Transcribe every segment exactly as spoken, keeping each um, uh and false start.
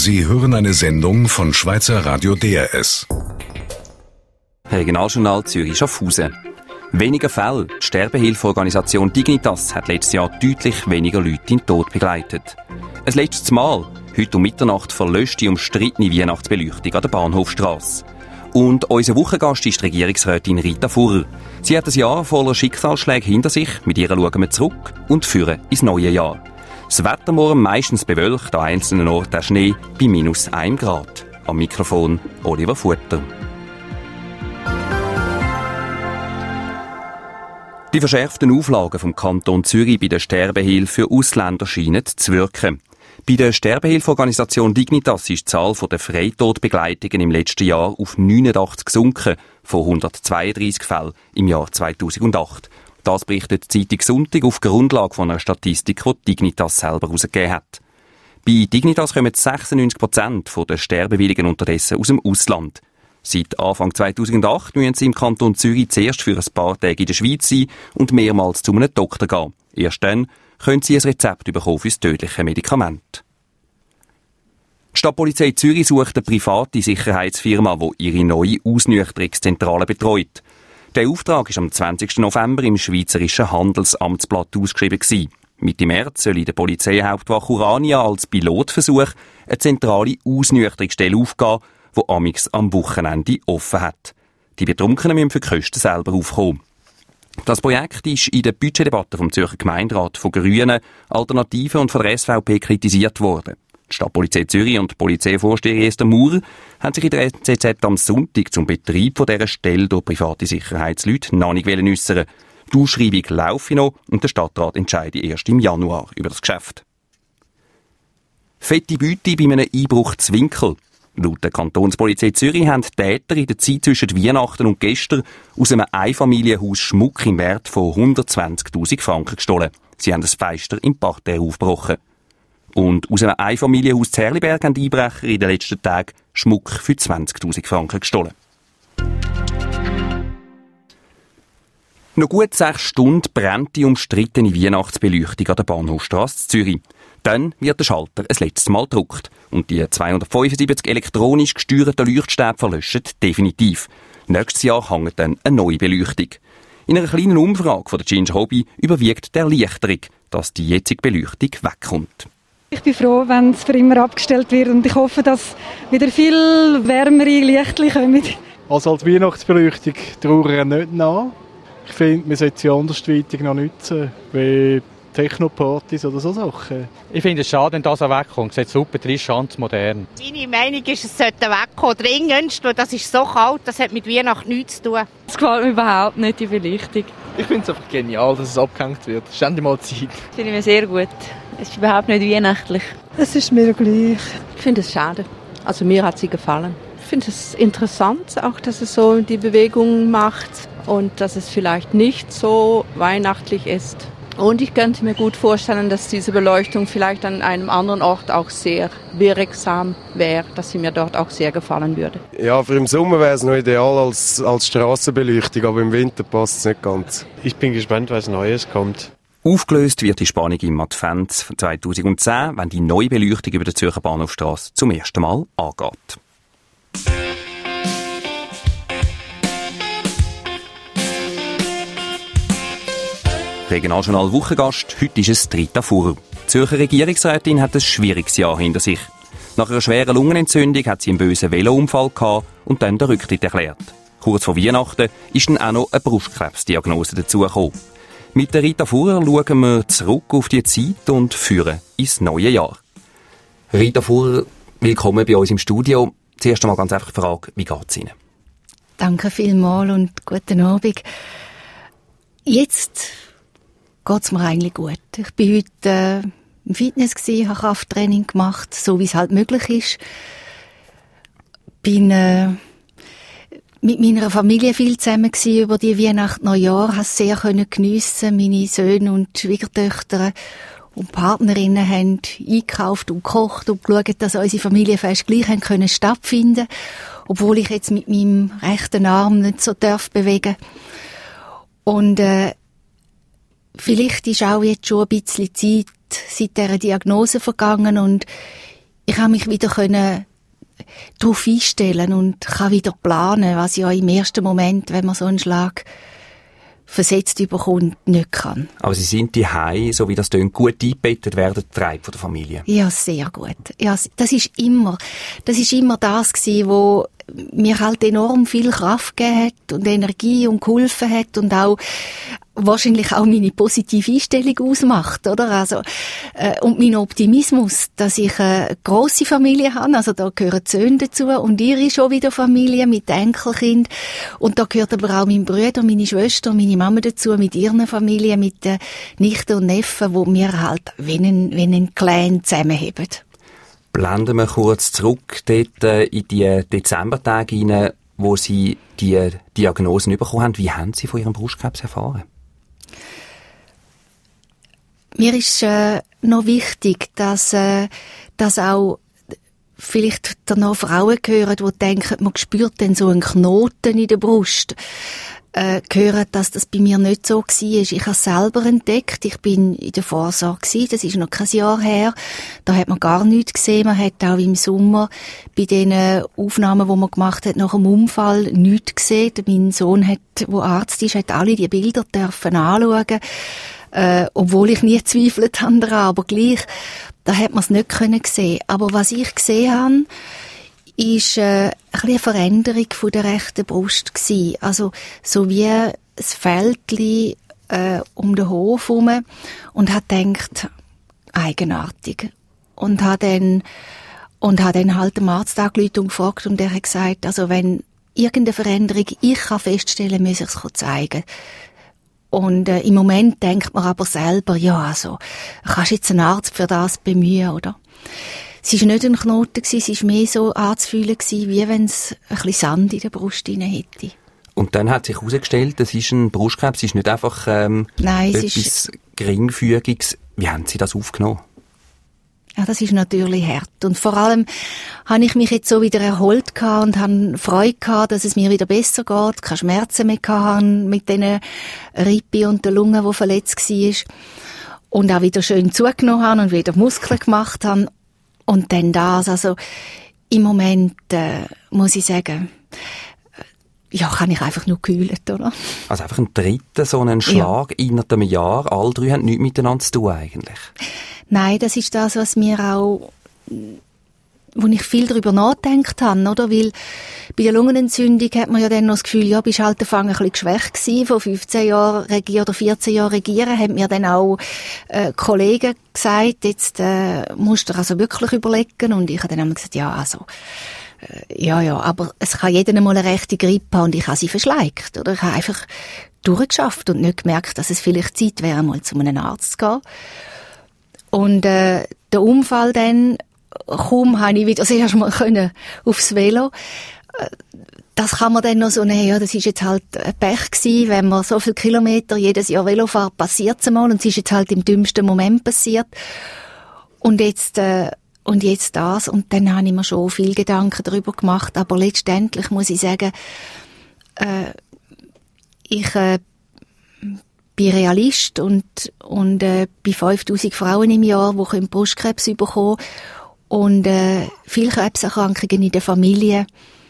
Sie hören eine Sendung von Schweizer Radio D R S. Regionaljournal Zürich-Schaffhausen. Weniger Fälle. Die Sterbehilfeorganisation Dignitas hat letztes Jahr deutlich weniger Leute in den Tod begleitet. Ein letztes Mal. Heute um Mitternacht verlöscht die umstrittene Weihnachtsbeleuchtung an der Bahnhofstrasse. Und unser Wochengast ist die Regierungsrätin Rita Furrer. Sie hat ein Jahr voller Schicksalsschläge hinter sich. Mit ihr schauen wir zurück und führen ins neue Jahr. Das Wetter morgen meistens bewölkt, an einzelnen Orten der Schnee bei minus einem Grad. Am Mikrofon Oliver Futter. Die verschärften Auflagen vom Kanton Zürich bei der Sterbehilfe für Ausländer scheinen zu wirken. Bei der Sterbehilfeorganisation Dignitas ist die Zahl der Freitodbegleitungen im letzten Jahr auf neunundachtzig gesunken, von hundertzweiunddreissig Fällen im Jahr zweitausendacht. Das berichtet die Zeitung Sonntag auf Grundlage von einer Statistik, die Dignitas selber herausgegeben hat. Bei Dignitas kommen sechsundneunzig Prozent der Sterbewilligen unterdessen aus dem Ausland. Seit Anfang zweitausendacht müssen sie im Kanton Zürich zuerst für ein paar Tage in der Schweiz sein und mehrmals zu einem Doktor gehen. Erst dann können sie ein Rezept bekommen für das tödliche Medikament. Die Stadtpolizei Zürich sucht eine private Sicherheitsfirma, die ihre neue Ausnüchterungszentrale betreut. Der Auftrag war am zwanzigsten November im Schweizerischen Handelsamtsblatt ausgeschrieben gewesen. Mitte März soll in der Polizeihauptwache Urania als Pilotversuch eine zentrale Ausnüchterungsstelle aufgehen, die amix am Wochenende offen hat. Die Betrunkenen müssen für die Kosten selber aufkommen. Das Projekt ist in der Budgetdebatte vom Zürcher Gemeinderat von Grünen, Alternativen und von der S V P kritisiert worden. Die Stadtpolizei Zürich und die Polizeivorsteher Esther Maurer haben sich in der N Z Z am Sonntag zum Betrieb von dieser Stelle durch private Sicherheitsleute noch nicht äußern. Die Ausschreibung laufe noch und der Stadtrat entscheide erst im Januar über das Geschäft. Fette Beute bei einem Einbruch zu Winkel. Laut der Kantonspolizei Zürich haben die Täter in der Zeit zwischen Weihnachten und gestern aus einem Einfamilienhaus Schmuck im Wert von hundertzwanzigtausend Franken gestohlen. Sie haben das Fenster im Parterre aufgebrochen. Und aus einem Einfamilienhaus zu Herliberg haben die Einbrecher in den letzten Tagen Schmuck für zwanzigtausend Franken gestohlen. Noch gut sechs Stunden brennt die umstrittene Weihnachtsbeleuchtung an der Bahnhofstrasse in Zürich. Dann wird der Schalter ein letztes Mal gedrückt und die zweihundertfünfundsiebzig elektronisch gesteuerten Leuchtstäbe verlöschen definitiv. Nächstes Jahr hängt dann eine neue Beleuchtung. In einer kleinen Umfrage von der Ginger Hobby überwiegt die Erleichterung, dass die jetzige Beleuchtung wegkommt. Ich bin froh, wenn es für immer abgestellt wird und ich hoffe, dass wieder viel wärmere Lichtchen kommen. Also als Weihnachtsbeleuchtung trauere ich nicht nach. Ich finde, man sollte sie andersweitig noch nutzen, wie Techno-Partys oder so Sachen. Ich finde es schade, wenn das auch wegkommt. Es sieht super frisch an, modern. Meine Meinung ist, es sollte wegkommen, dringendst, weil das ist so kalt, das hat mit Weihnachten nichts zu tun. Es gefällt mir überhaupt nicht, die Beleuchtung. Ich finde es einfach genial, dass es abgehängt wird. Es ist endlich mal Zeit. Das finde ich mir sehr gut. Es ist überhaupt nicht weihnachtlich. Es ist mir gleich. Ich finde es schade. Also mir hat sie gefallen. Ich finde es interessant, auch dass es so die Bewegung macht und dass es vielleicht nicht so weihnachtlich ist. Und ich könnte mir gut vorstellen, dass diese Beleuchtung vielleicht an einem anderen Ort auch sehr wirksam wäre, dass sie mir dort auch sehr gefallen würde. Ja, für im Sommer wäre es noch ideal als, als Strassenbeleuchtung, aber im Winter passt es nicht ganz. Ich bin gespannt, was Neues kommt. Aufgelöst wird die Spannung im Advent zweitausendzehn, wenn die neue Beleuchtung über der Zürcher Bahnhofstrasse zum ersten Mal angeht. Regionaljournal Wochengast, heute ist es Rita Furrer. Die Zürcher Regierungsrätin hat ein schwieriges Jahr hinter sich. Nach einer schweren Lungenentzündung hat sie einen bösen Velounfall gehabt und dann den Rücktritt erklärt. Kurz vor Weihnachten ist dann auch noch eine Brustkrebsdiagnose dazugekommen. Mit der Rita Furrer schauen wir zurück auf die Zeit und führen ins neue Jahr. Rita Furrer, willkommen bei uns im Studio. Zuerst einmal ganz einfach die Frage, wie geht es Ihnen? Danke vielmals und guten Abend. Jetzt geht es mir eigentlich gut. Ich bin heute äh, im Fitness gsi, habe Krafttraining gemacht, so wie es halt möglich ist. Bin äh, mit meiner Familie viel zusammen gsi über die Weihnacht, Neujahr, habe es sehr können geniessen. Meine Söhne und Schwiegertöchter und Partnerinnen haben eingekauft und gekocht und geschaut, dass unsere Familienfeste gleich haben können stattfinden, obwohl ich jetzt mit meinem rechten Arm nicht so darf bewegen. Und äh, vielleicht ist auch jetzt schon ein bisschen Zeit seit dieser Diagnose vergangen und ich habe mich wieder können darauf einstellen und kann wieder planen, was ja im ersten Moment, wenn man so einen Schlag versetzt überkommt, nicht kann. Aber Sie sind die Hause, so wie das tönt, gut eingebettet werden, Treib von der Familie? Ja, sehr gut. Ja, das ist immer, das ist immer das gewesen, wo mir halt enorm viel Kraft gegeben hat und Energie und geholfen hat und auch wahrscheinlich auch meine positive Einstellung ausmacht, oder? Also, äh, und mein Optimismus, dass ich eine grosse Familie habe, also da gehören die Söhne dazu und ihre schon wieder Familie mit Enkelkind und da gehört aber auch mein Bruder, meine Schwester, meine Mama dazu mit ihren Familien, mit den Nichten und Neffen, wo wir halt wie ein, wie ein Clan zusammenheben. Blenden wir kurz zurück dort äh, in die Dezembertage hinein, wo Sie die Diagnosen bekommen haben. Wie haben Sie von Ihrem Brustkrebs erfahren? Mir ist äh, noch wichtig, dass, äh, dass auch vielleicht danach Frauen hören, die denken, man spürt dann so einen Knoten in der Brust, äh, hören, dass das bei mir nicht so war. Ich habe es selber entdeckt. Ich bin in der Vorsorge gewesen. Das ist noch kein Jahr her. Da hat man gar nichts gesehen. Man hat auch im Sommer bei den Aufnahmen, die man gemacht hat, nach dem Unfall nichts gesehen. Mein Sohn hat, der Arzt ist, hat alle die Bilder dürfen anschauen. Äh, obwohl ich nie zweifelt habe daran, aber gleich, da hat man es nicht können sehen. Aber was ich gesehen habe, ist äh, ein bisschen eine Veränderung von der rechten Brust gewesen. Also so wie ein Fältchen äh, um den Hof herum und hat gedacht, eigenartig. Und hat dann und hat dann halt dem Arzt angerufen und gefragt und der hat gesagt, also wenn irgendeine Veränderung ich kann feststellen, muss ich es zeigen. Und äh, im Moment denkt man aber selber, ja, also, kannst du jetzt einen Arzt für das bemühen, oder? Es war nicht ein Knoten, es war mehr so anzufühlen, wie wenn es ein bisschen Sand in der Brust drin hätte. Und dann hat sich herausgestellt, das ist ein Brustkrebs, es ist nicht einfach ähm, Nein, etwas ist Geringfügiges. Wie haben Sie das aufgenommen? Ja, das ist natürlich hart. Und vor allem habe ich mich jetzt so wieder erholt gehabt und habe Freude gehabt, dass es mir wieder besser geht, keine Schmerzen mehr gehabt mit diesen Rippen und den Lungen, die verletzt war. Und auch wieder schön zugenommen habe und wieder Muskeln gemacht habe. Und dann das, also im Moment äh, muss ich sagen, ja, kann ich einfach nur gekühlt, oder? Also einfach ein dritter, so einen Schlag ja. innerhalb einem Jahr. Alle drei haben nichts miteinander zu tun eigentlich. Nein, das ist das, was mir auch, wo ich viel darüber nachgedacht habe, oder? Weil bei der Lungenentzündung hat man ja dann noch das Gefühl, ja, bist halt am Anfang ein bisschen geschwächt gewesen, vor fünfzehn Jahren regieren oder vierzehn Jahren regieren, haben mir dann auch äh, Kollegen gesagt, jetzt äh, musst du also wirklich überlegen. Und ich habe dann einmal gesagt, ja, also, äh, ja, ja, aber es kann jeder einmal eine rechte Grippe haben und ich habe sie verschleicht, oder? Ich habe einfach durchgeschafft und nicht gemerkt, dass es vielleicht Zeit wäre, mal zu einem Arzt zu gehen. Und äh, der Unfall dann, kaum habe ich wieder zuerst mal können aufs Velo. Das kann man dann noch so nehmen, ja, das ist jetzt halt ein Pech gewesen, wenn man so viele Kilometer jedes Jahr Velo fährt, passiert es mal und es ist jetzt halt im dümmsten Moment passiert. Und jetzt, äh, und jetzt das. Und dann habe ich mir schon viel Gedanken darüber gemacht, aber letztendlich muss ich sagen, äh, ich äh, bin Realist und, und äh, bei fünftausend Frauen im Jahr, die Brustkrebs bekommen und äh, viele Krebserkrankungen in der Familie,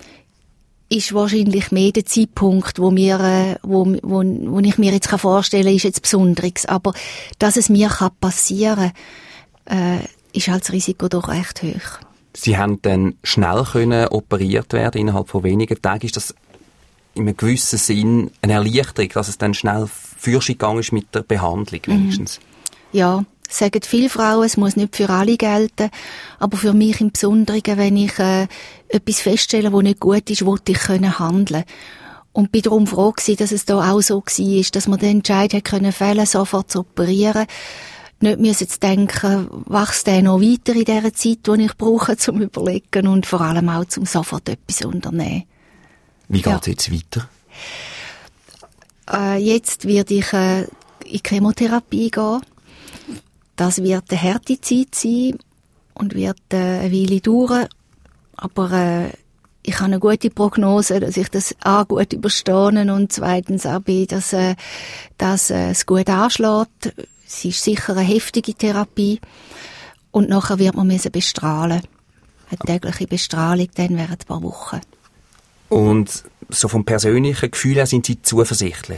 ist wahrscheinlich mehr der Zeitpunkt, wo, mir, äh, wo, wo, wo ich mir jetzt vorstellen kann, ist jetzt Besonderes. Aber dass es mir kann passieren kann, äh, ist halt das Risiko doch recht hoch. Sie haben dann schnell können operiert werden, innerhalb von wenigen Tagen. Ist das in einem gewissen Sinn eine Erleichterung, dass es dann schnell fürst gegangen ist mit der Behandlung wenigstens? Mhm. Ja, sagen viele Frauen, es muss nicht für alle gelten, aber für mich im Besonderen, wenn ich äh, etwas feststelle, das nicht gut ist, wollte ich können handeln. Und bin darum froh gewesen, dass es da auch so war, dass man den Entscheid hat können fällen, sofort zu operieren. Nicht müssen zu denken, wächst der noch weiter in dieser Zeit, die ich brauche, zum Überlegen und vor allem auch zum sofort etwas unternehmen. Wie geht es ja. jetzt weiter? Äh, jetzt werde ich äh, in Chemotherapie gehen. Das wird eine harte Zeit sein und wird äh, eine Weile dauern. Aber äh, ich habe eine gute Prognose, dass ich das A gut überstehe und zweitens auch B, dass, äh, dass äh, es gut anschlägt. Es ist sicher eine heftige Therapie. Und nachher wird man müssen bestrahlen. eine tägliche Bestrahlung dann während ein paar Wochen. Und so vom persönlichen Gefühl her sind Sie zuversichtlich?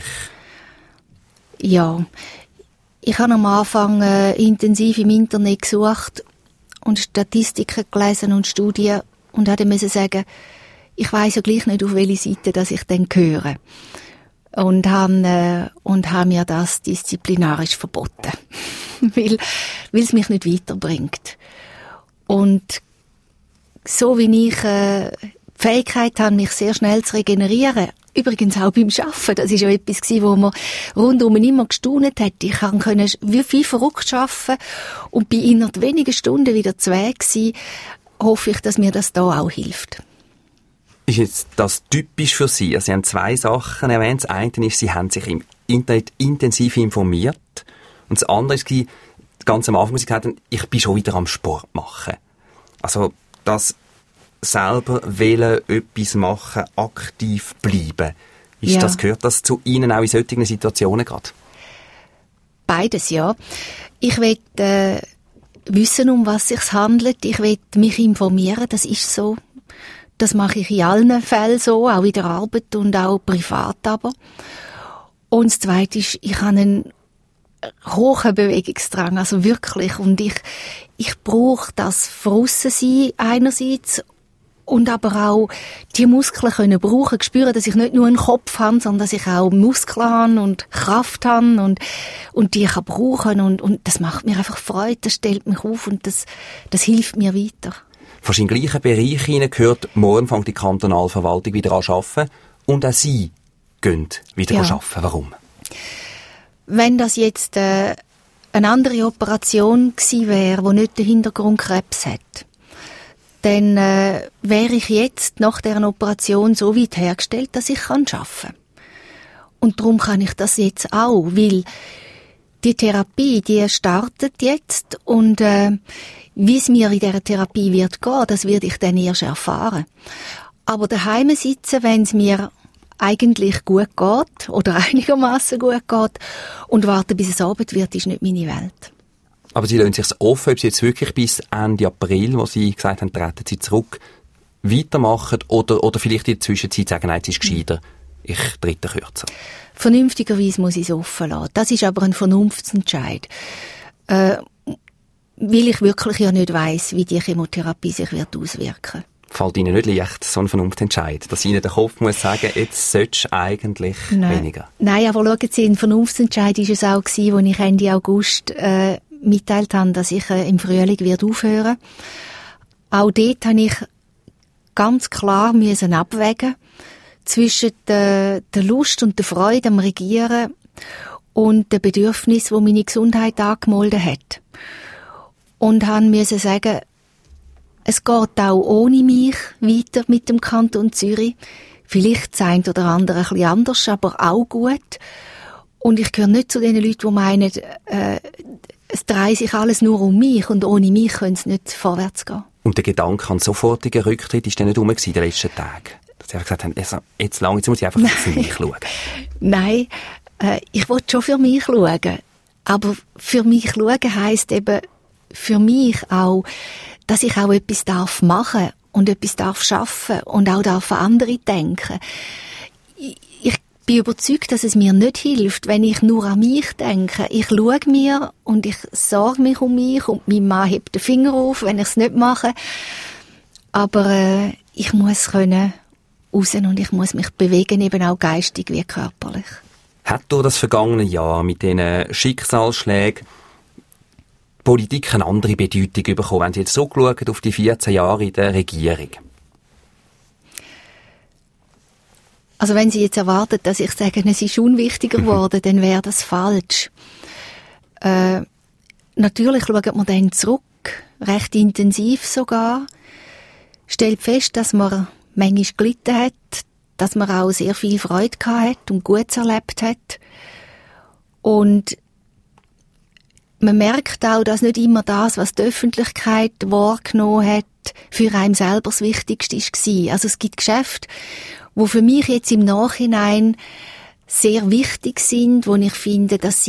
Ja. Ich habe am Anfang äh, intensiv im Internet gesucht und Statistiken gelesen und Studien und musste dann sagen, ich weiss ja gleich nicht, auf welche Seite dass ich dann gehöre. Und habe äh, und habe mir das disziplinarisch verboten, weil weil es mich nicht weiterbringt. Und so wie ich äh, die Fähigkeit habe, mich sehr schnell zu regenerieren, übrigens auch beim Arbeiten, das war ja etwas, wo man rundum immer gestaunet hat. Ich konnte wie viel verrückt arbeiten und bin innerhalb weniger Stunden wieder zu Weg gewesen. Hoffe ich, dass mir das da auch hilft. Ist jetzt das typisch für Sie? Also Sie haben zwei Sachen erwähnt. Das eine ist, Sie haben sich im Internet intensiv informiert. Und das andere ist, ganz am Anfang, wo Sie gesagt haben, ich bin schon wieder am Sport machen. Also das selber wollen, etwas machen, aktiv bleiben. Ist ja. das, gehört das zu Ihnen auch in solchen Situationen gerade? Beides, ja. Ich will äh, wissen, um was es sich handelt. Ich will mich informieren, das ist so. Das mache ich in allen Fällen so, auch in der Arbeit und auch privat aber. Und das Zweite ist, ich habe einen hohen Bewegungsdrang, also wirklich. Und ich, ich brauche das Verrussensein einerseits und aber auch die Muskeln können brauchen, spüren, dass ich nicht nur einen Kopf habe, sondern dass ich auch Muskeln habe und Kraft habe und, und die ich kann brauchen. Und, und das macht mir einfach Freude, das stellt mich auf und das, das hilft mir weiter. Fast in den gleichen Bereich hinein gehört, morgen fängt die Kantonalverwaltung wieder an zu arbeiten und auch Sie gehen wieder ja. arbeiten. Warum? Wenn das jetzt äh, eine andere Operation gewesen wäre, die nicht den Hintergrund Krebs hat, dann äh, wäre ich jetzt nach dieser Operation so weit hergestellt, dass ich arbeiten kann. Und darum kann ich das jetzt auch, weil die Therapie, die startet jetzt und äh, wie es mir in dieser Therapie wird gehen, das werde ich dann erst erfahren. Aber daheim sitzen, wenn es mir eigentlich gut geht oder einigermaßen gut geht und warten, bis es Abend wird, ist nicht meine Welt. Aber Sie lassen sich offen, ob Sie jetzt wirklich bis Ende April, wo Sie gesagt haben, treten Sie zurück, weitermachen oder, oder vielleicht in der Zwischenzeit sagen, nein, es ist gescheiter, ich trete kürzer. Vernünftigerweise muss ich es offen lassen. Das ist aber ein Vernunftsentscheid. Äh, weil ich wirklich ja nicht weiss, wie die Chemotherapie sich wird auswirken. Fällt Ihnen nicht leicht, so ein Vernunftsentscheid, dass Ihnen der Kopf muss sagen, jetzt solltest du eigentlich Nein. weniger? Nein, aber schauen Sie, ein Vernunftsentscheid war es auch gewesen, wo ich Ende August äh, mitteilt habe, dass ich äh, im Frühling werde aufhören. Auch dort habe ich ganz klar müssen abwägen zwischen der, der Lust und der Freude am Regieren und dem Bedürfnis, das meine Gesundheit angemeldet hat. Und haben müssen sagen, es geht auch ohne mich weiter mit dem Kanton Zürich. Vielleicht das eine oder andere ein bisschen anders, aber auch gut. Und ich gehöre nicht zu den Leuten, die meinen, äh, es dreht sich alles nur um mich und ohne mich können es nicht vorwärts gehen. Und der Gedanke an sofortigen Rücktritt ist dann nicht rum gewesen, den letzten Tag? Dass Sie gesagt haben, also jetzt lang, jetzt muss ich einfach für mich schauen. Nein, äh, ich will schon für mich schauen. Aber für mich schauen heisst eben, für mich auch, dass ich auch etwas darf machen und etwas darf schaffen und auch darf an andere denken. Ich, ich bin überzeugt, dass es mir nicht hilft, wenn ich nur an mich denke. Ich schaue mir und ich sorge mich um mich und mein Mann hebt den Finger auf, wenn ich es nicht mache. Aber äh, ich muss können raus und ich muss mich bewegen, eben auch geistig wie körperlich. Hat durch das vergangene Jahr mit diesen Schicksalsschlägen Politik eine andere Bedeutung bekommen, wenn Sie jetzt so schauen auf die vierzehn Jahre in der Regierung? Also wenn Sie jetzt erwarten, dass ich sage, es ist unwichtiger geworden, dann wäre das falsch. Äh, natürlich schaut man dann zurück, recht intensiv sogar, stellt fest, dass man manchmal gelitten hat, dass man auch sehr viel Freude gehabt hat und Gutes erlebt hat. Und man merkt auch, dass nicht immer das, was die Öffentlichkeit wahrgenommen hat, für einen selber das Wichtigste war. Also es gibt Geschäfte, die für mich jetzt im Nachhinein sehr wichtig sind, wo ich finde, das sind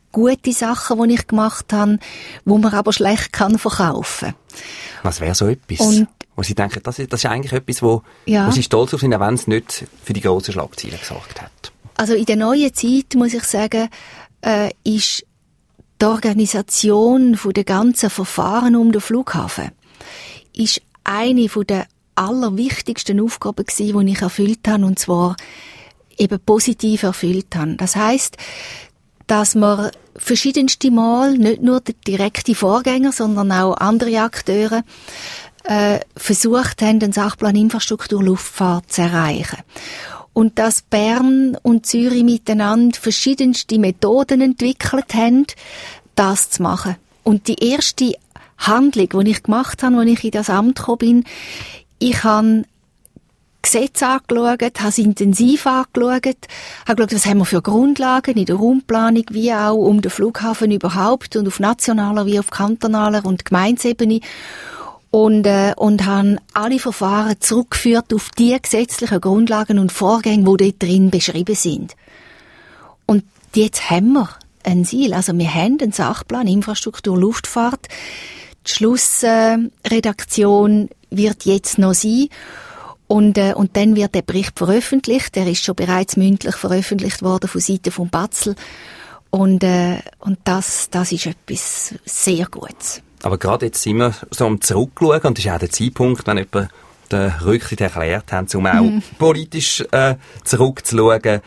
gute Sachen, die ich gemacht habe, wo man aber schlecht kann verkaufen. Was wäre so etwas? Und wo Sie denken, das ist, das ist eigentlich etwas, wo, ja. wo Sie stolz auf sind, auch wenn es nicht für die grossen Schlagzeilen gesorgt hat? Also in der neuen Zeit, muss ich sagen, äh, ist die Organisation von der ganzen Verfahren um den Flughafen ist eine von der allerwichtigsten Aufgaben gewesen, die ich erfüllt habe, und zwar eben positiv erfüllt habe. Das heisst, dass wir verschiedenste Mal, nicht nur der direkte Vorgänger, sondern auch andere Akteure, äh, versucht haben, den Sachplan Infrastruktur Luftfahrt zu erreichen. Und dass Bern und Zürich miteinander verschiedenste Methoden entwickelt haben, das zu machen. Und die erste Handlung, die ich gemacht habe, als ich in das Amt gekommen bin, ich habe Gesetze angeschaut, habe es intensiv angeschaut, habe geschaut, was haben wir für Grundlagen in der Raumplanung, wie auch um den Flughafen überhaupt und auf nationaler wie auf kantonaler und Gemeindeebene. Und, äh, und haben alle Verfahren zurückgeführt auf die gesetzlichen Grundlagen und Vorgänge, die dort drin beschrieben sind. Und jetzt haben wir ein Ziel. Also wir haben einen Sachplan Infrastruktur Luftfahrt. Die Schlussredaktion äh, wird jetzt noch sein. Und, äh, und dann wird der Bericht veröffentlicht. Der ist schon bereits mündlich veröffentlicht worden von Seiten von Batzel. Und, äh, und das, das ist etwas sehr Gutes. Aber gerade jetzt sind wir so am Zurückschauen, und das ist auch der Zeitpunkt, wenn jemand den Rücktritt erklärt hat, um auch mhm. politisch äh, zurückzuschauen. Die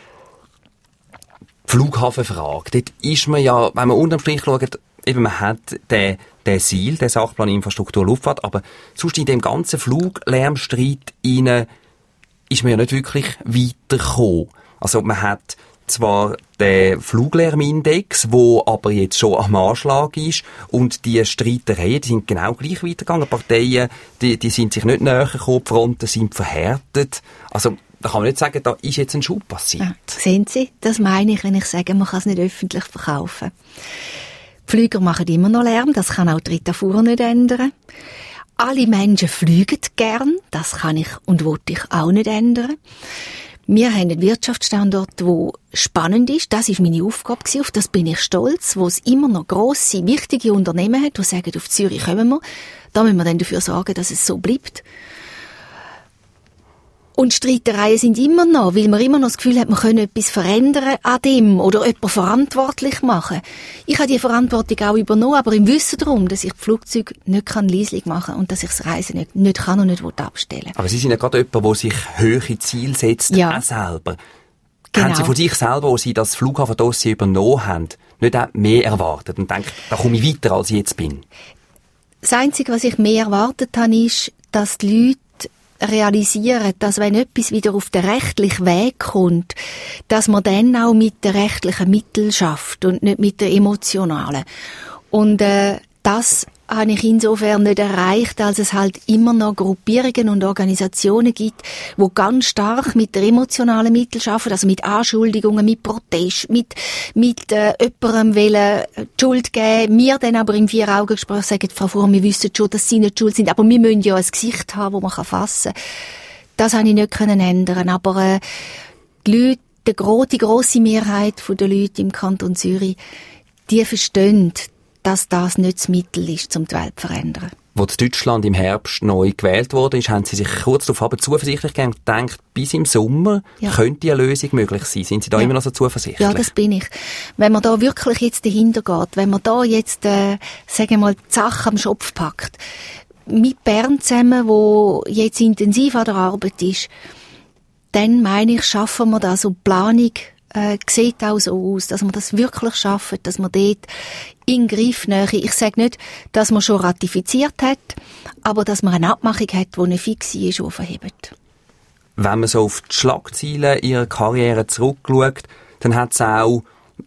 Flughafenfrage, dort ist man ja, wenn man unterm Strich schaut, eben man hat den, den Ziel, den Sachplan Infrastruktur Luftfahrt, aber sonst in dem ganzen Fluglärmstreit rein ist man ja nicht wirklich weitergekommen. Also man hat zwar den Fluglärmindex, wo aber jetzt schon am Anschlag ist, und die Streitereien, die sind genau gleich weitergegangen. Parteien, die, die sind sich nicht näher gekommen, die Fronten sind verhärtet. Also da kann man nicht sagen, da ist jetzt ein Schub passiert. Ja, sehen Sie, das meine ich, wenn ich sage, man kann es nicht öffentlich verkaufen. Die Flüger machen immer noch Lärm, das kann auch die Rita Fuhr nicht ändern. Alle Menschen fliegen gern, das kann ich und will ich auch nicht ändern. Wir haben einen Wirtschaftsstandort, der spannend ist. Das war meine Aufgabe, auf das bin ich stolz, wo es immer noch grosse, wichtige Unternehmen hat, die sagen, auf Zürich kommen wir. Da müssen wir dann dafür sorgen, dass es so bleibt. Und Streitereien sind immer noch, weil man immer noch das Gefühl hat, man könne etwas verändern an dem oder jemanden verantwortlich machen. Ich habe die Verantwortung auch übernommen, aber im Wissen darum, dass ich die Flugzeuge nicht kann leislich machen und dass ich das Reisen nicht, nicht kann und nicht abstellen will. Aber Sie sind ja gerade jemand, der sich hohe Ziele setzt, ja. auch selber. Genau. Haben Sie von sich selber, als Sie das Flughafendossier übernommen haben, nicht auch mehr erwartet und denkt, da komme ich weiter, als ich jetzt bin? Das Einzige, was ich mehr erwartet habe, ist, dass die Leute realisieren, dass wenn etwas wieder auf den rechtlichen Weg kommt, dass man dann auch mit den rechtlichen Mitteln schafft und nicht mit den emotionalen. Und äh, das habe ich insofern nicht erreicht, als es halt immer noch Gruppierungen und Organisationen gibt, die ganz stark mit den emotionalen Mitteln arbeiten, also mit Anschuldigungen, mit Protest, mit, mit äh, jemandem wollen die Schuld geben. Wir dann aber im Vier-Augen-Gespräch sagen, Frau Fuhr, wir wissen schon, dass Sie nicht schuld sind, aber wir müssen ja ein Gesicht haben, das man fassen kann. Das habe ich nicht können ändern, aber äh, die Leute, die, gro- die grosse Mehrheit der Leute im Kanton Zürich, die verstehen, dass das nicht das Mittel ist, um die Welt zu verändern. Als Deutschland im Herbst neu gewählt wurde, haben Sie sich kurz darauf aber zuversichtlich gegeben und gedacht, bis im Sommer ja. könnte eine Lösung möglich sein. Sind Sie da ja. immer noch so zuversichtlich? Ja, das bin ich. Wenn man da wirklich jetzt dahinter geht, wenn man da jetzt, äh, sagen wir mal, die Sache am Schopf packt, mit Bern zusammen, wo jetzt intensiv an der Arbeit ist, dann meine ich, schaffen wir das. Und die Planung äh, sieht auch so aus, dass wir das wirklich schaffen, dass wir dort in Griffnähe, ich sage nicht, dass man schon ratifiziert hat, aber dass man eine Abmachung hat, die eine fixe ist, die verhebt. Wenn man so auf die Schlagzeilen Ihrer Karriere zurückschaut, dann hat es auch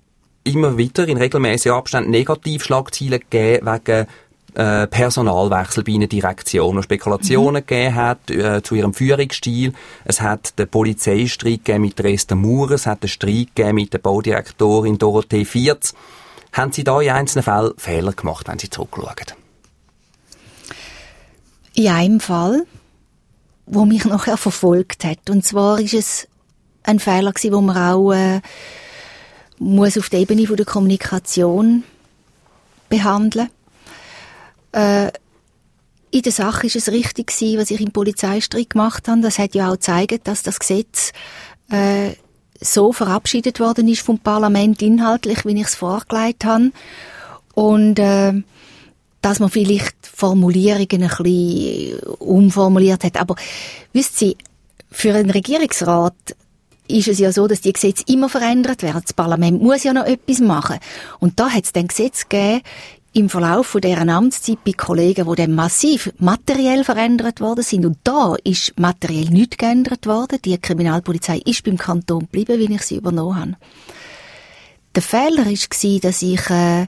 immer wieder in regelmäßigen Abständen Negativschlagzeilen gegeben wegen äh, Personalwechsel bei einer Direktion, und Spekulationen mhm. gegeben hat äh, zu ihrem Führungsstil. Es hat den Polizeistreit gegeben mit Esther Maurer, es hat den Streit gegeben mit der Baudirektorin Dorothee Vierz. Haben Sie da in einzelnen Fällen Fehler gemacht, wenn Sie zurückschauen? In einem Fall, der mich nachher verfolgt hat. Und zwar ist es ein Fehler gewesen, wo wir auch, äh, muss auf der Ebene von der Kommunikation behandeln. Äh, in der Sache ist es richtig gewesen, was ich im Polizeistreit gemacht habe. Das hat ja auch gezeigt, dass das Gesetz äh, so verabschiedet worden ist vom Parlament inhaltlich, wie ich es vorgelegt habe. Und äh, dass man vielleicht Formulierungen ein bisschen umformuliert hat. Aber wissen Sie, für einen Regierungsrat ist es ja so, dass die Gesetze immer verändert werden. Das Parlament muss ja noch etwas machen. Und da hat es dann Gesetze gegeben, im Verlauf von deren Amtszeit bei Kollegen, die dann massiv materiell verändert worden sind. Und da ist materiell nichts geändert worden. Die Kriminalpolizei ist beim Kanton geblieben, wie ich sie übernommen habe. Der Fehler war, dass ich äh,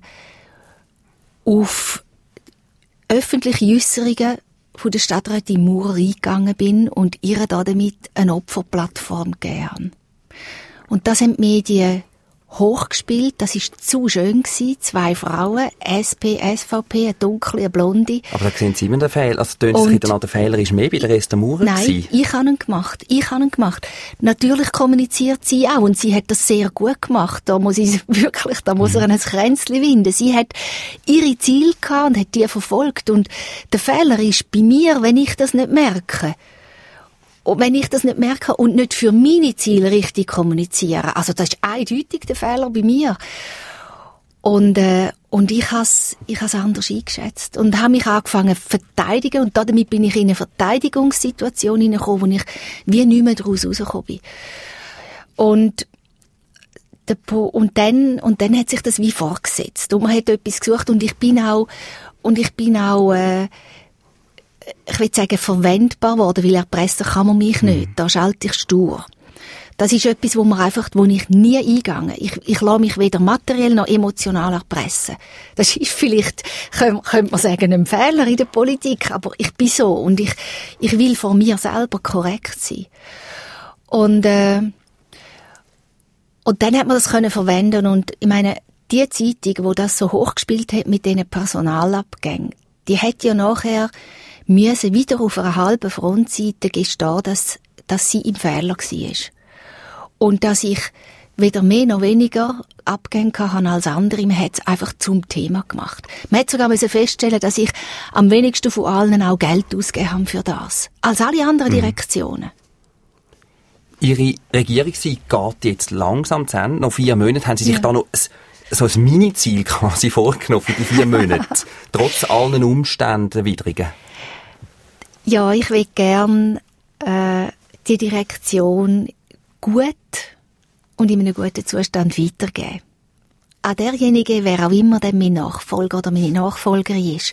auf öffentliche Äusserungen von der Stadträtin Maurer eingegangen bin und ihr damit eine Opferplattform gegeben habe. Und das haben die Medien hochgespielt, das war zu schön gewesen. Zwei Frauen, S P, S V P, eine dunkle, eine blonde. Aber da sehen Sie immer den Fehler. Also tönt es dann an, der Fehler ist mehr bei der Esther Maurer Nein, gewesen. ich habe ihn gemacht. Ich habe ihn gemacht. Natürlich kommuniziert sie auch und sie hat das sehr gut gemacht. Da muss ich wirklich, da muss er ein Kränzchen winden. Sie hat ihre Ziele gehabt und hat die verfolgt. Und der Fehler ist bei mir, wenn ich das nicht merke. Und wenn ich das nicht merke und nicht für meine Ziele richtig kommuniziere, also das ist eindeutig der Fehler bei mir. Und, äh, und ich habe es ich has anders eingeschätzt und habe mich angefangen zu verteidigen und damit bin ich in eine Verteidigungssituation hineingekommen, wo ich wie nicht mehr daraus rausgekommen bin. Und, der, und, dann, und dann hat sich das wie fortgesetzt und man hat etwas gesucht und ich bin auch, und ich bin auch, äh, ich will sagen, verwendbar worden, weil erpressen kann man mich nicht. Da schalte ich stur. Das ist etwas, wo man einfach, wo ich nie eingehe. Ich, ich lasse mich weder materiell noch emotional erpressen. Das ist vielleicht, könnte, könnte man sagen, ein Fehler in der Politik, aber ich bin so und ich, ich will vor mir selber korrekt sein. Und, äh, und dann hat man das können verwenden und ich meine, die Zeitung, wo das so hochgespielt hat mit diesen Personalabgängen, die hat ja nachher müssen wieder auf einer halben Frontseite gestehen, dass, dass sie im Fehler war. Und dass ich weder mehr noch weniger Abgänge hatte als andere. Man hat es einfach zum Thema gemacht. Man hat sogar feststellen, dass ich am wenigsten von allen auch Geld ausgegeben habe für das. Als alle anderen Direktionen. Ihre Regierungszeit geht jetzt langsam zu Ende. Noch vier Monate haben Sie sich Ja. da noch ein, so ein Mini-Ziel quasi vorgenommen für die vier Monate. Trotz allen Umständen widrigen. Ja, ich will gern äh, die Direktion gut und in einem guten Zustand weitergeben. An derjenige, wer auch immer dann mein Nachfolger oder meine Nachfolgerin ist.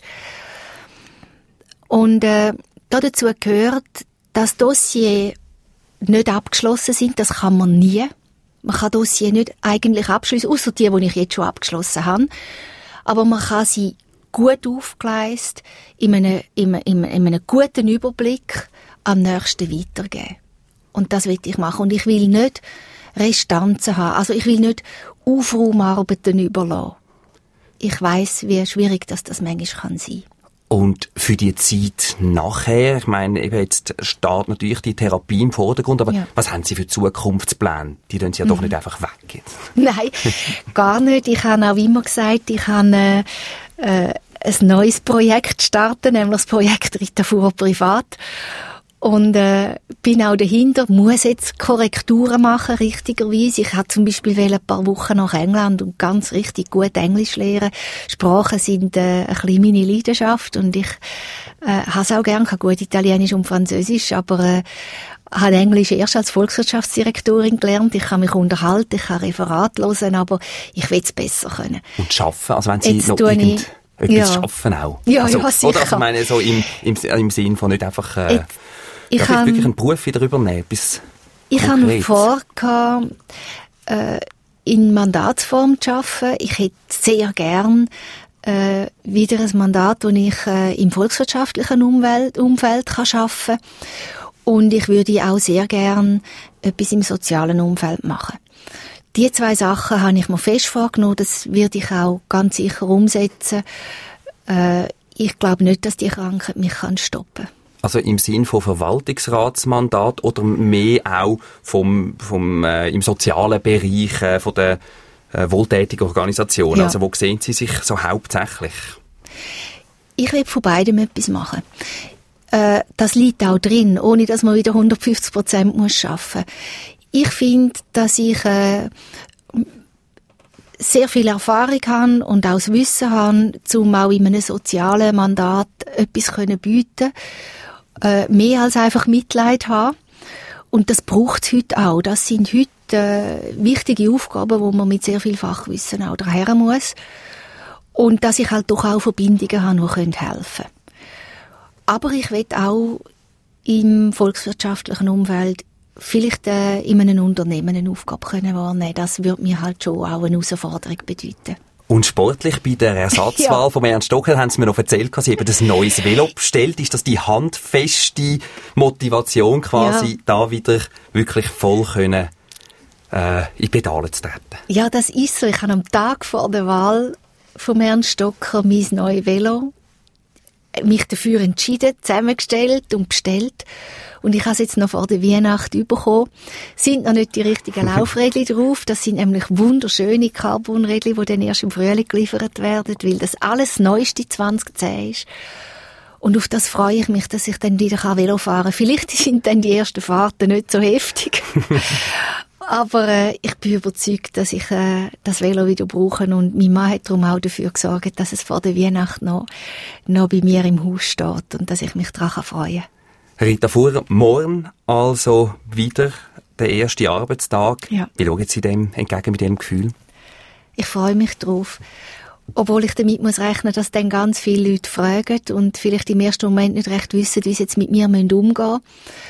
Und äh, dazu gehört, dass Dossier nicht abgeschlossen sind, das kann man nie. Man kann Dossier nicht eigentlich abschließen, außer die, die ich jetzt schon abgeschlossen habe. Aber man kann sie gut aufgeleistet, in einem, in, in, in einem guten Überblick am nächsten weitergeben. Und das will ich machen. Und ich will nicht Restanzen haben. Also ich will nicht Aufraumarbeiten überlassen. Ich weiss, wie schwierig das, das manchmal kann sein. Und für die Zeit nachher, ich meine, eben jetzt steht natürlich die Therapie im Vordergrund, aber Ja. was haben Sie für Zukunftspläne? Die tun Sie ja Mhm. doch nicht einfach weg jetzt. Nein, gar nicht. Ich habe auch immer gesagt, ich habe äh, äh, ein neues Projekt starten, nämlich das Projekt Rita Fuhrer privat. Und äh, bin auch dahinter, muss jetzt Korrekturen machen, richtigerweise. Ich habe zum Beispiel ein paar Wochen nach England und ganz richtig gut Englisch lernen. Sprachen sind äh, ein bisschen meine Leidenschaft und ich äh, habe es auch gern, ich habe gut Italienisch und Französisch, aber äh, habe Englisch erst als Volkswirtschaftsdirektorin gelernt. Ich kann mich unterhalten, ich kann Referat hören, aber ich will es besser können. Und schaffen, also wenn Sie Jetzt noch tue ich- irgendetwas ja. schaffen auch. Ja, also, ja, sicher. Oder also ich meine so im, im, im Sinn von nicht einfach äh, Jetzt- ich ja, vielleicht kann- wirklich einen Beruf wieder übernehmen, bis Ich habe konkret. vor, gehabt, äh, in Mandatsform zu arbeiten. Ich hätte sehr gern äh, wieder ein Mandat, wo ich äh, im volkswirtschaftlichen Umwelt, Umfeld kann arbeiten kann. Und ich würde auch sehr gern etwas im sozialen Umfeld machen. Die zwei Sachen habe ich mir fest vorgenommen. Das werde ich auch ganz sicher umsetzen. Äh, ich glaube nicht, dass die Krankheit mich kann stoppen kann. Also im Sinn von Verwaltungsratsmandat oder mehr auch vom, vom, äh, im sozialen Bereich, äh, von der äh, wohltätige Organisation. Ja. Also wo sehen Sie sich so hauptsächlich? Ich will von beidem etwas machen. Äh, das liegt auch drin, ohne dass man wieder hundertfünfzig Prozent muss arbeiten. Ich finde, dass ich äh, sehr viel Erfahrung habe und auch das Wissen habe, um auch in einem sozialen Mandat etwas zu bieten, äh, mehr als einfach Mitleid haben. Und das braucht es heute auch. Das sind heute äh, wichtige Aufgaben, wo man mit sehr viel Fachwissen auch daher muss. Und dass ich halt doch auch Verbindungen habe, die helfen können. Aber ich will auch im volkswirtschaftlichen Umfeld vielleicht äh, in einem Unternehmen eine Aufgabe können wahrnehmen. Das würde mir halt schon auch eine Herausforderung bedeuten. Und sportlich bei der Ersatzwahl ja. von Ernst Stocker haben Sie mir noch erzählt, dass Sie eben das neues Velo bestellt. Ist das die handfeste Motivation quasi, ja. da wieder wirklich voll können, äh, in die Pedale zu treten? Ja, das ist so. Ich habe am Tag vor der Wahl von Ernst Stocker mein neues Velo mich dafür entschieden, zusammengestellt und bestellt. Und ich habe es jetzt noch vor der Weihnacht bekommen. Sind noch nicht die richtigen Laufrädchen drauf. Das sind nämlich wunderschöne Carbonrädchen, die dann erst im Frühling geliefert werden, weil das alles Neueste zwanzig zehn ist. Und auf das freue ich mich, dass ich dann wieder Velo fahren kann. Vielleicht sind dann die ersten Fahrten nicht so heftig. Aber äh, ich bin überzeugt, dass ich äh, das Velo wieder brauche. Und mein Mann hat darum auch dafür gesorgt, dass es vor der Weihnacht noch, noch bei mir im Haus steht und dass ich mich daran freuen kann. Rita Fuhrer, morgen also wieder der erste Arbeitstag. Ja. Wie schauen Sie dem entgegen mit diesem Gefühl? Ich freue mich drauf. Obwohl ich damit muss rechnen, dass dann ganz viele Leute fragen und vielleicht im ersten Moment nicht recht wissen, wie sie jetzt mit mir umgehen müssen.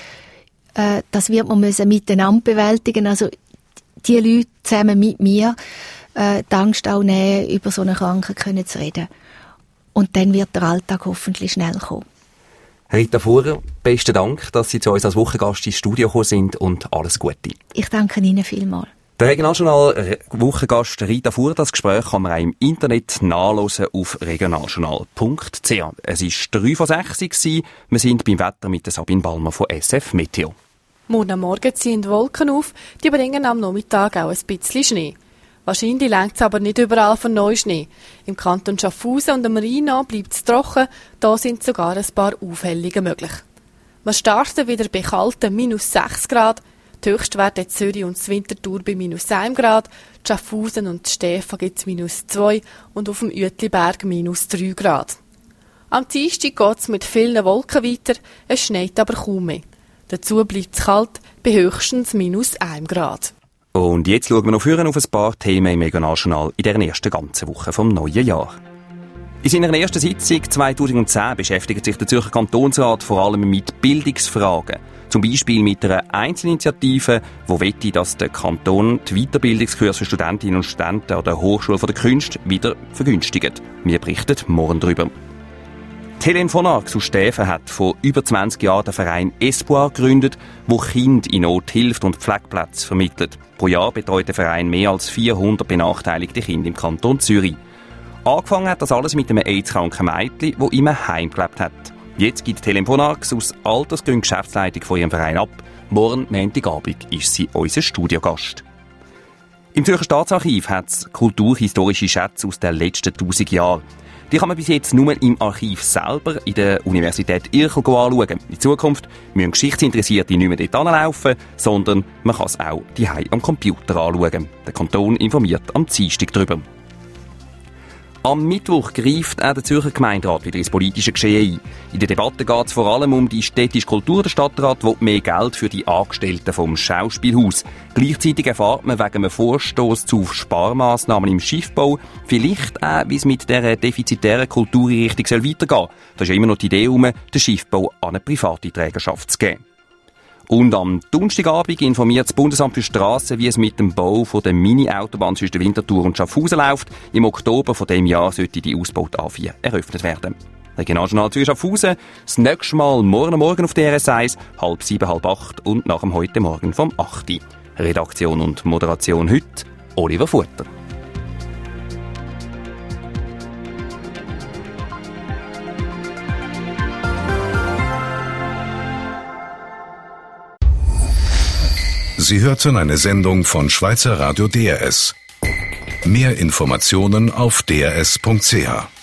Äh, das wird man müssen miteinander bewältigen. Also die Leute zusammen mit mir äh, die Angst auch nehmen, über so eine Krankheit können zu reden. Und dann wird der Alltag hoffentlich schnell kommen. Rita Fuhrer, besten Dank, dass Sie zu uns als Wochengast ins Studio gekommen sind und alles Gute. Ich danke Ihnen vielmals. Der Regionaljournal-Wochengast Rita Fuhrer, das Gespräch kann man auch im Internet nachlesen auf regionaljournal punkt c h. Es war drei vor sechs Uhr. Wir sind beim Wetter mit Sabine Balmer von S F Meteo. Morgen am Morgen ziehen die Wolken auf, die bringen am Nachmittag auch ein bisschen Schnee. Wahrscheinlich reicht es aber nicht überall von Neuschnee. Im Kanton Schaffhausen und am Rhein bleibt es trocken, da sind sogar ein paar Aufhellungen möglich. Wir starten wieder bei kalten minus sechs Grad, die Höchstwerte in Zürich und Winterthur bei minus eins Grad, Schaffhausen und Stäfa gibt es minus zwei und auf dem Uetliberg minus drei Grad. Am Dienstag geht es mit vielen Wolken weiter, es schneit aber kaum mehr. Dazu bleibt es kalt, bei höchstens minus eins Grad. Und jetzt schauen wir noch vorher auf ein paar Themen im Regionaljournal in der ersten ganzen Woche vom neuen Jahr. In seiner ersten Sitzung zweitausendzehn beschäftigt sich der Zürcher Kantonsrat vor allem mit Bildungsfragen. Zum Beispiel mit einer Einzelinitiative, die wette, dass der Kanton die Weiterbildungskurse für Studentinnen und Studenten an der Hochschule der Künste wieder vergünstigt. Wir berichten morgen darüber. Helene von Arx aus Stäfa hat vor über zwanzig Jahren den Verein Espoir gegründet, wo Kindern in Not hilft und Pflegeplätze vermittelt. Pro Jahr betreut der Verein mehr als vierhundert benachteiligte Kinder im Kanton Zürich. Angefangen hat das alles mit einem AIDS-kranken Mädchen, das im Heim gelebt hat. Jetzt gibt Helene von Arx aus Altersgründen Geschäftsleitung von ihrem Verein ab. Morgen, Montagabend, ist sie unser Studiogast. Im Zürcher Staatsarchiv hat es kulturhistorische Schätze aus den letzten tausend Jahren. Die kann man bis jetzt nur im Archiv selber in der Universität Irchel anschauen. In Zukunft müssen Geschichtsinteressierte nicht mehr dort hinlaufen, sondern man kann es auch daheim am Computer anschauen. Der Kanton informiert am Dienstag darüber. Am Mittwoch greift auch der Zürcher Gemeinderat wieder ins politische Geschehen ein. In der Debatte geht es vor allem um die städtische Kultur. Der Stadtrat will mehr Geld für die Angestellten vom Schauspielhaus. Gleichzeitig erfahrt man wegen einem Vorstoss zu Sparmaßnahmen im Schiffbau vielleicht auch, wie es mit dieser defizitären Kultureinrichtung soll weitergehen soll. Da ist ja immer noch die Idee herum, den Schiffbau an eine private Trägerschaft zu geben. Und am Donnerstagabend informiert das Bundesamt für Strassen, wie es mit dem Bau von der Mini-Autobahn zwischen Winterthur und Schaffhausen läuft. Im Oktober von dem Jahr sollte die Ausbaute A vier eröffnet werden. Regionaljournal Zürich Schaffhausen, das nächste Mal morgen Morgen auf der R S eins, halb sieben, halb acht und nach dem heute Morgen vom acht. Redaktion und Moderation heute, Oliver Futter. Sie hörten eine Sendung von Schweizer Radio D R S. Mehr Informationen auf d r s punkt c h.